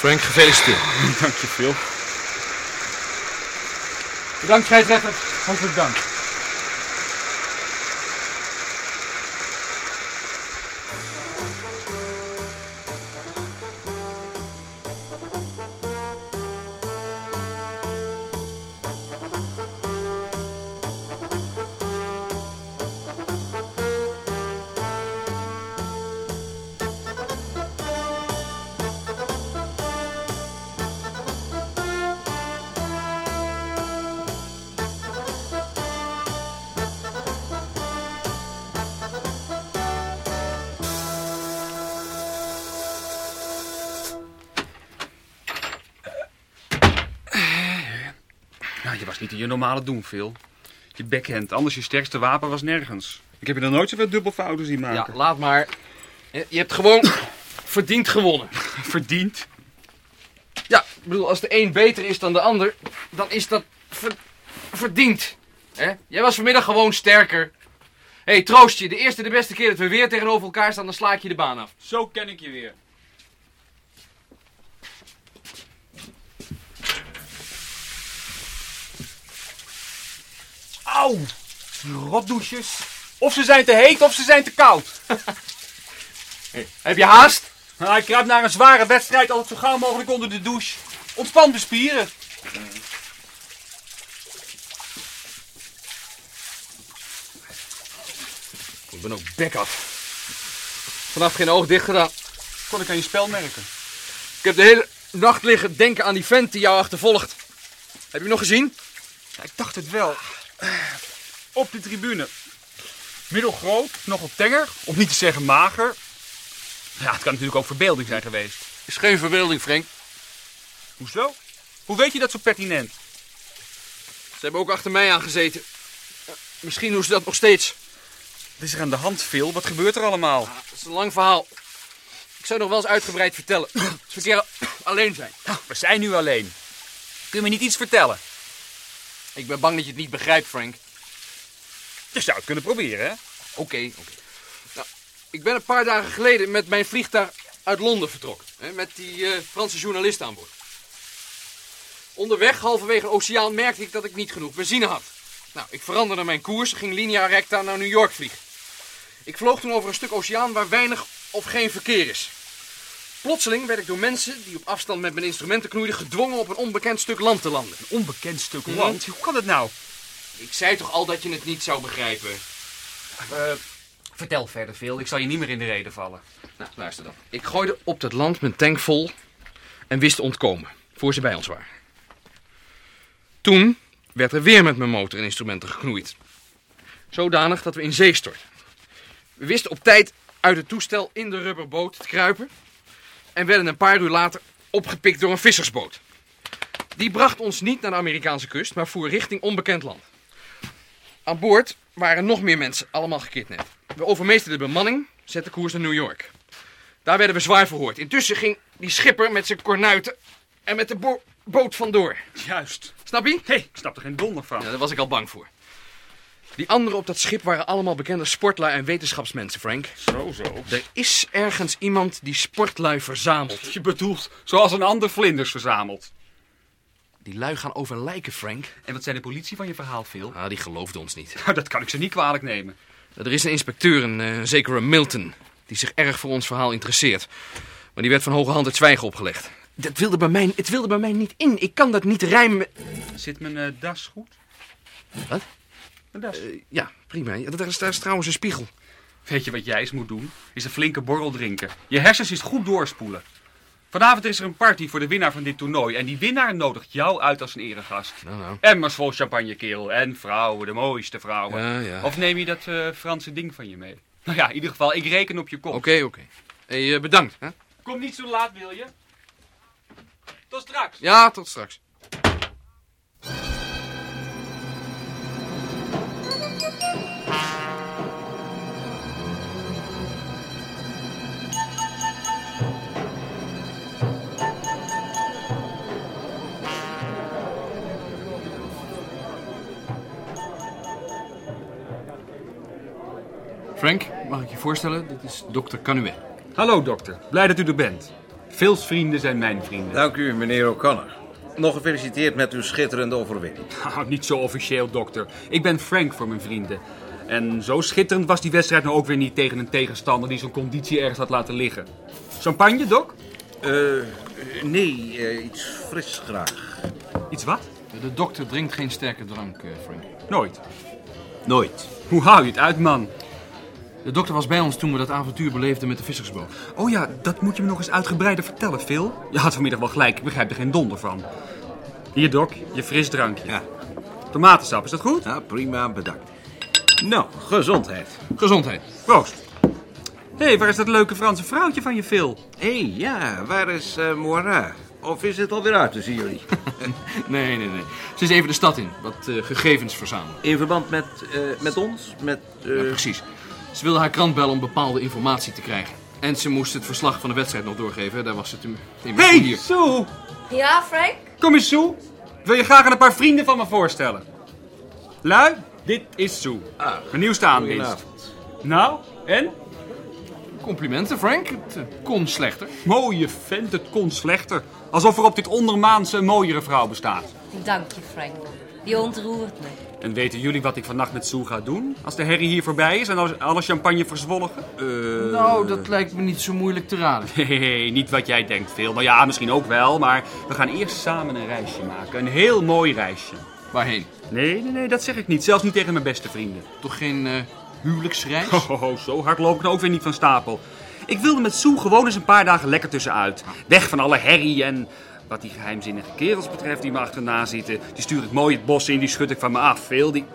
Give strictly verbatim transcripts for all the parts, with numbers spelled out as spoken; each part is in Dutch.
Frank, gefeliciteerd. Dank je, Phil. Bedankt, scheidsrechter. Hartelijk dank. Nou, je was niet in je normale doen, Phil. Je backhand, anders je sterkste wapen was nergens. Ik heb je nog nooit zoveel dubbelfouten zien maken. Ja, laat maar. Je hebt gewoon verdiend gewonnen. Verdiend? Ja, ik bedoel, als de een beter is dan de ander, dan is dat ver- verdiend. Hè? Jij was vanmiddag gewoon sterker. Hé, hey, troost je. De eerste de beste keer dat we weer tegenover elkaar staan, dan sla ik je de baan af. Zo ken ik je weer. Auw, die rotdouches. Of ze zijn te heet of ze zijn te koud. Hey, heb je haast? Nou, ik kruip naar een zware wedstrijd altijd zo gauw mogelijk onder de douche. Ontspan de spieren. Ik ben ook bek af. Vannacht geen oog dicht gedaan. Kon ik aan je spel merken. Ik heb de hele nacht liggen denken aan die vent die jou achtervolgt. Heb je hem nog gezien? Ja, ik dacht het wel. Op de tribune. Middelgroot, nogal tenger, om niet te zeggen mager. Ja, het kan natuurlijk ook verbeelding zijn geweest. Is geen verbeelding, Frank. Hoezo? Hoe weet je dat zo pertinent? Ze hebben ook achter mij aangezeten. Misschien doen ze dat nog steeds. Wat is er aan de hand, Phil? Wat gebeurt er allemaal? Ah, dat is een lang verhaal. Ik zou nog wel eens uitgebreid vertellen. Als we een keer alleen zijn. We zijn nu alleen. Kun je me niet iets vertellen? Ik ben bang dat je het niet begrijpt, Frank. Je zou het kunnen proberen, hè? Oké, okay, oké. Okay. Nou, ik ben een paar dagen geleden met mijn vliegtuig uit Londen vertrokken. Hè, met die uh, Franse journalist aan boord. Onderweg, halverwege de oceaan, merkte ik dat ik niet genoeg benzine had. Nou, ik veranderde mijn koers, ging linea recta naar New York vliegen. Ik vloog toen over een stuk oceaan waar weinig of geen verkeer is. Plotseling werd ik door mensen die op afstand met mijn instrumenten knoeiden gedwongen op een onbekend stuk land te landen. Een onbekend stuk land? Mm. Hoe kan dat nou? Ik zei toch al dat je het niet zou begrijpen. Uh, vertel verder, Phil. Ik zal je niet meer in de reden vallen. Nou, luister dan. Ik gooide op dat land mijn tank vol en wist te ontkomen, voor ze bij ons waren. Toen werd er weer met mijn motor en instrumenten geknoeid. Zodanig dat we in zee stortten. We wisten op tijd uit het toestel in de rubberboot te kruipen en werden een paar uur later opgepikt door een vissersboot. Die bracht ons niet naar de Amerikaanse kust, maar voer richting onbekend land. Aan boord waren nog meer mensen, allemaal gekidnapt. We overmeesterden de bemanning, zetten koers naar New York. Daar werden we zwaar verhoord. Intussen ging die schipper met zijn kornuiten en met de bo- boot vandoor. Juist. Snap je? Hé, hey, ik snap er geen donder van. Ja, daar was ik al bang voor. Die anderen op dat schip waren allemaal bekende sportlui en wetenschapsmensen, Frank. Zo, zo. Er is ergens iemand die sportlui verzamelt. Je bedoelt, zoals een ander vlinders verzamelt. Die lui gaan over lijken, Frank. En wat zei de politie van je verhaal, Phil? Ah, die geloofde ons niet. Nou, dat kan ik ze niet kwalijk nemen. Er is een inspecteur, een uh, zekere Milton, die zich erg voor ons verhaal interesseert. Maar die werd van hoge hand het zwijgen opgelegd. Dat wilde bij mij, het wilde bij mij niet in. Ik kan dat niet rijmen met... Zit mijn uh, das goed? Wat? Mijn das? Uh, ja, prima. Ja, daar, is, daar is trouwens een spiegel. Weet je wat jij eens moet doen? Is een flinke borrel drinken. Je hersens is goed doorspoelen. Vanavond is er een party voor de winnaar van dit toernooi. En die winnaar nodigt jou uit als een eregast. Nou, nou. Emmers vol champagne, kerel. En vrouwen, de mooiste vrouwen. Ja, ja. Of neem je dat uh, Franse ding van je mee? Nou ja, in ieder geval, ik reken op je kop. Oké, okay, oké. Okay. Hey, uh, bedankt. Hè? Kom niet zo laat, wil je? Tot straks. Ja, tot straks. Frank, mag ik je voorstellen? Dit is dokter Canuet. Hallo dokter, blij dat u er bent. Phil's vrienden zijn mijn vrienden. Dank u, meneer O'Connor. Nog gefeliciteerd met uw schitterende overwinning. Ah, niet zo officieel, dokter. Ik ben Frank voor mijn vrienden. En zo schitterend was die wedstrijd nou ook weer niet tegen een tegenstander die zijn conditie ergens had laten liggen. Champagne, Doc? Eh, uh, nee, uh, iets fris graag. Iets wat? De dokter drinkt geen sterke drank, uh, Frank. Nooit. Nooit. Hoe hou je het uit, man? De dokter was bij ons toen we dat avontuur beleefden met de vissersboot. Oh ja, dat moet je me nog eens uitgebreider vertellen, Phil. Je had vanmiddag wel gelijk, ik begrijp er geen donder van. Hier, Doc, je frisdrankje. Ja. Tomatensap, is dat goed? Ja, prima, bedankt. Nou, gezondheid. Gezondheid. Proost. Hé, hey, waar is dat leuke Franse vrouwtje van je, Phil? Hé, hey, ja, waar is uh, Moira? Of is het alweer uit tussen jullie? nee, nee, nee. Ze is even de stad in, wat uh, gegevens verzamelen. In verband met, uh, met ons? Met, uh... ja, precies. Ze wilde haar krant bellen om bepaalde informatie te krijgen. En ze moest het verslag van de wedstrijd nog doorgeven. Daar was ze toen Hé, hey, Sue! Ja, Frank? Kom eens, Sue. Ik wil je graag aan een paar vrienden van me voorstellen. Lui, dit is Sue. Ah, mijn nieuwste aanwinst. Nou, en? Complimenten, Frank. Het uh, kon slechter. Mooie vent, het kon slechter. Alsof er op dit ondermaanse een mooiere vrouw bestaat. Dank je, Frank. Je ontroert me. En weten jullie wat ik vannacht met Sue ga doen? Als de herrie hier voorbij is en als alle champagne verzwolgen? Uh... Nou, dat lijkt me niet zo moeilijk te raden. Nee, niet wat jij denkt, Phil. Nou ja, misschien ook wel, maar we gaan eerst samen een reisje maken. Een heel mooi reisje. Waarheen? Nee, nee, nee, dat zeg ik niet. Zelfs niet tegen mijn beste vrienden. Toch geen uh, huwelijksreis? Oh, oh, oh, zo hard loop ik nou ook weer niet van stapel. Ik wilde met Sue gewoon eens een paar dagen lekker tussenuit. Weg van alle herrie en... Wat die geheimzinnige kerels betreft die me achterna zitten, die stuur ik mooi het bos in, die schud ik van me af. Veel die...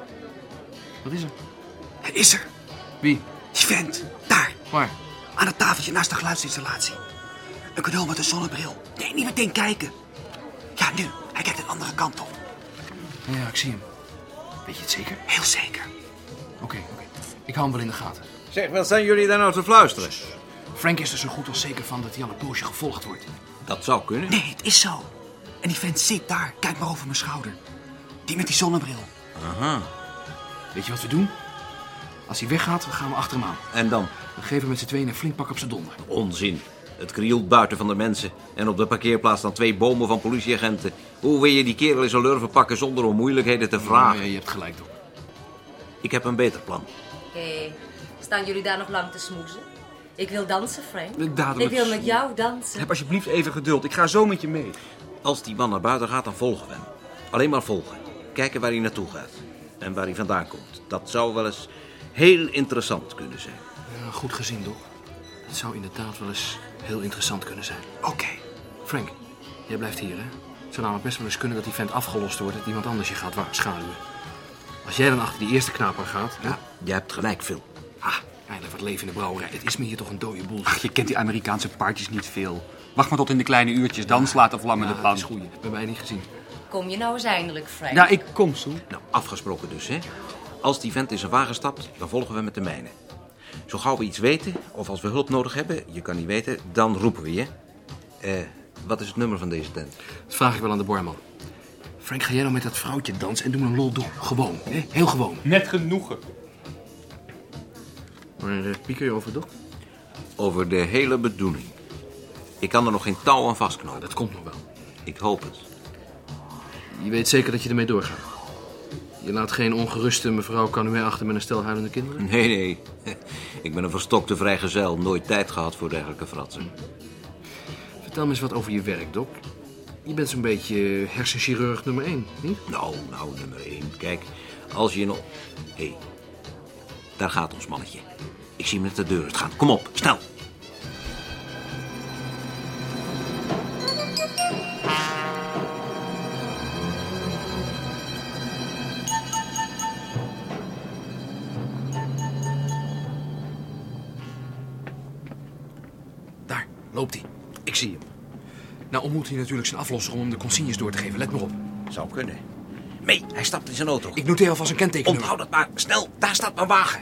Wat is er? Hij is er. Wie? Die vent. Daar. Waar? Aan het tafeltje naast de geluidsinstallatie. Een cadeau met een zonnebril. Nee, niet meteen kijken. Ja, nu. Hij kijkt de andere kant op. Ja, ik zie hem. Weet je het zeker? Heel zeker. Oké, okay, oké. Okay. Ik hou hem wel in de gaten. Zeg, wat zijn jullie daar nou te fluisteren? Frank is er zo goed als zeker van dat hij al een poosje gevolgd wordt. Dat zou kunnen. Nee, het is zo. En die vent zit daar. Kijk maar over mijn schouder. Die met die zonnebril. Aha. Weet je wat we doen? Als hij weggaat, dan gaan we achter hem aan. En dan? We geven met z'n tweeën een flink pak op zijn donder. Onzin. Het krioelt buiten van de mensen. En op de parkeerplaats staan twee bomen van politieagenten. Hoe wil je die kerel in zijn lurven pakken zonder om moeilijkheden te vragen? Ja, je hebt gelijk, toch. Ik heb een beter plan. Hé, hey, staan jullie daar nog lang te smoezen? Ik wil dansen, Frank. Dadelijk. Ik wil met jou dansen. Heb alsjeblieft even geduld. Ik ga zo met je mee. Als die man naar buiten gaat, dan volgen we hem. Alleen maar volgen. Kijken waar hij naartoe gaat. En waar hij vandaan komt. Dat zou wel eens heel interessant kunnen zijn. Ja, goed gezien, toch? Het zou inderdaad wel eens heel interessant kunnen zijn. Oké. Okay. Frank, jij blijft hier, hè? Het zou namelijk best wel eens kunnen dat die vent afgelost wordt... dat iemand anders je gaat schaduwen. Als jij dan achter die eerste knaper gaat... Ja, je hebt gelijk, Phil. Ah, eindelijk wat leven in de brouwerij. Het is me hier toch een dode boel. Ach, je kent die Amerikaanse parties niet veel. Wacht maar tot in de kleine uurtjes, dan slaat de vlam in de pan. Dat is goed. Bij mij niet gezien. Kom je nou eens eindelijk, Frank? Ja, ik kom zo. Nou, afgesproken dus, hè. Als die vent in zijn wagen stapt, dan volgen we met de mijne. Zo gauw we iets weten, of als we hulp nodig hebben, je kan niet weten, dan roepen we je. Eh, wat is het nummer van deze tent? Dat vraag ik wel aan de barman. Frank, ga jij nou met dat vrouwtje dansen en doe een lol doen. Gewoon, hè? Heel gewoon. Met genoegen. Maar uh, wie kun je over, toch? Over de hele bedoeling. Ik kan er nog geen touw aan vastknopen. Dat komt nog wel. Ik hoop het. Je weet zeker dat je ermee doorgaat. Je laat geen ongeruste mevrouw Canuet achter met een stel huilende kinderen? Nee, nee. Ik ben een verstokte vrijgezel. Nooit tijd gehad voor dergelijke fratsen. Vertel me eens wat over je werk, Doc. Je bent zo'n beetje hersenchirurg nummer één, niet? Nou, nou, nummer één. Kijk, als je nog... Hé, hey, daar gaat ons mannetje. Ik zie hem net de deur uitgaan. Kom op, snel. Daar, loopt hij. Ik zie hem. Nou ontmoet hij natuurlijk zijn aflosser om hem de consignes door te geven. Let maar op. Zou kunnen. Mee, hij stapt in zijn auto. Ik noteer alvast een kenteken. Onthoud het maar. Snel, daar staat mijn wagen.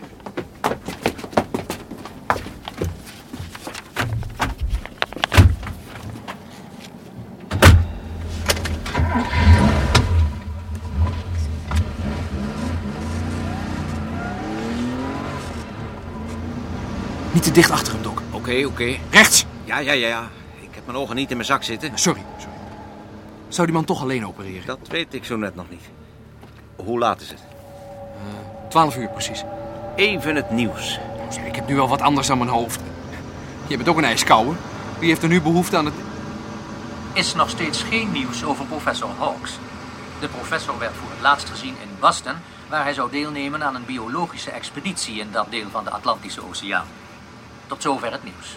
Niet te dicht achter hem, Doc. Oké, okay, oké. Okay. Rechts! Ja, ja, ja, ja. Ik heb mijn ogen niet in mijn zak zitten. Sorry, sorry. Zou die man toch alleen opereren? Dat weet ik zo net nog niet. Hoe laat is het? Twaalf uur precies. Even het nieuws. Nou, zeg, ik heb nu wel wat anders aan mijn hoofd. Je bent ook een ijskouwer. Wie heeft er nu behoefte aan het... Is nog steeds geen nieuws over professor Hawks. De professor werd voor het laatst gezien in Boston, waar hij zou deelnemen aan een biologische expeditie in dat deel van de Atlantische Oceaan. Tot zover het nieuws.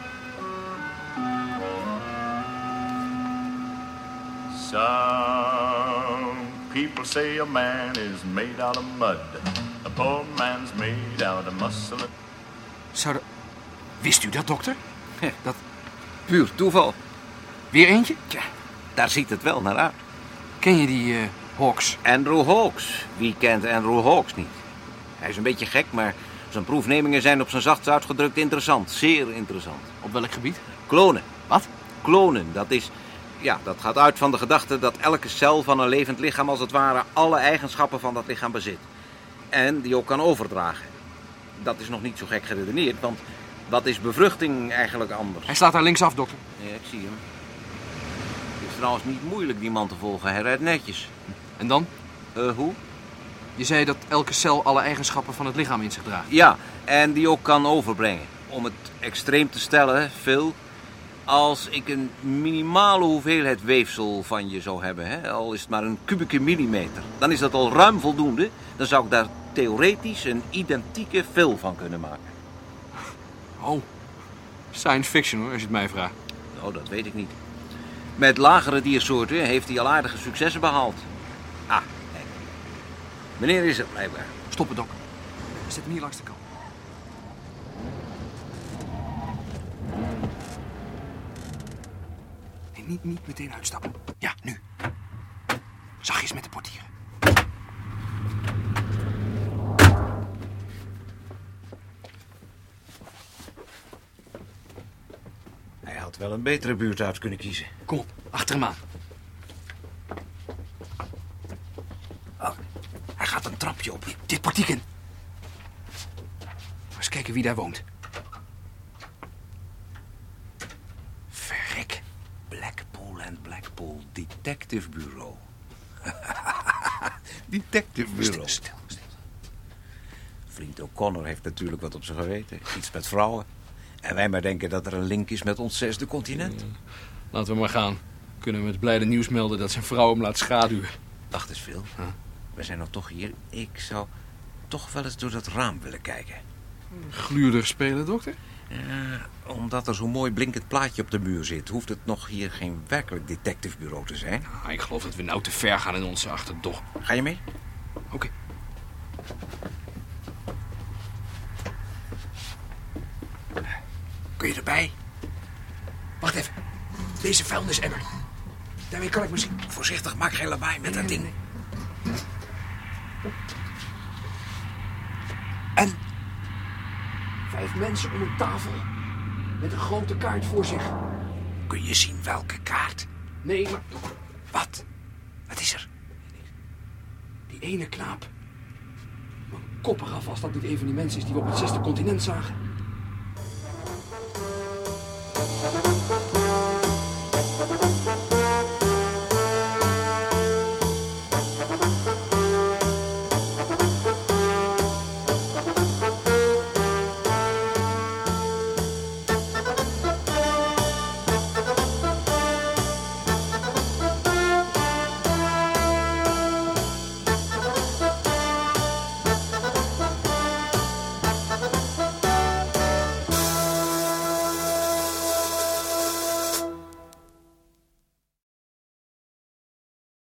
Some people say a man is made out of mud. A poor man's made out of muscle. Zou de... Wist u dat, dokter? Dat... Puur toeval. Weer eentje? Tja, daar ziet het wel naar uit. Ken je die uh, Hawks? Andrew Hawks. Wie kent Andrew Hawks niet? Hij is een beetje gek, maar zijn proefnemingen zijn op zijn zachtst uitgedrukt interessant. Zeer interessant. Op welk gebied? Klonen. Wat? Klonen, dat is... Ja, dat gaat uit van de gedachte dat elke cel van een levend lichaam als het ware alle eigenschappen van dat lichaam bezit. En die ook kan overdragen. Dat is nog niet zo gek geredeneerd, want wat is bevruchting eigenlijk anders? Hij slaat daar linksaf, dokter. Ja, ik zie hem. Het is trouwens niet moeilijk die man te volgen. Hij rijdt netjes. En dan? Uh, hoe? Je zei dat elke cel alle eigenschappen van het lichaam in zich draagt. Ja, en die ook kan overbrengen. Om het extreem te stellen, Phil... Als ik een minimale hoeveelheid weefsel van je zou hebben, hè, al is het maar een kubieke millimeter, dan is dat al ruim voldoende. Dan zou ik daar theoretisch een identieke Phil van kunnen maken. Oh, science fiction hoor, als je het mij vraagt. Nou, dat weet ik niet. Met lagere diersoorten heeft hij al aardige successen behaald. Ah, kijk. Meneer is er blijkbaar. Stoppen, dok. We zitten hier langs de kant. Nee, niet, niet meteen uitstappen. Ja, nu. Zachtjes met de portieren. Hij had wel een betere buurt uit kunnen kiezen. Kom op, achter hem aan. Oh, hij gaat een trapje op. Dit portiek in. Eens kijken wie daar woont. Verrek. Blackpool and Blackpool Detective Bureau. Detective Bureau. Stil, stil, stil. Vriend O'Connor heeft natuurlijk wat op zijn geweten. Iets met vrouwen. En wij maar denken dat er een link is met ons zesde continent. Laten we maar gaan. Kunnen we met blijde nieuws melden dat zijn vrouw hem laat schaduwen. Wacht eens, Phil. Huh? We zijn nog toch hier. Ik zou toch wel eens door dat raam willen kijken. Gluurder spelen, dokter? Ja, omdat er zo'n mooi blinkend plaatje op de muur zit, hoeft het nog hier geen werkelijk detectivebureau te zijn. Ah, ik geloof dat we nou te ver gaan in onze achterdocht. Ga je mee? Oké. Okay. Kun je erbij? Wacht even. Deze vuilnisemmer. Daarmee kan ik misschien... Voorzichtig, maak geen lawaai met dat ding. Nee. En... Vijf mensen om een tafel. Met een grote kaart voor zich. Kun je zien welke kaart? Nee, maar... Wat? Wat is er? Die ene knaap. Mijn kop eraf als dat niet een van die mensen is die we op het zesde continent zagen.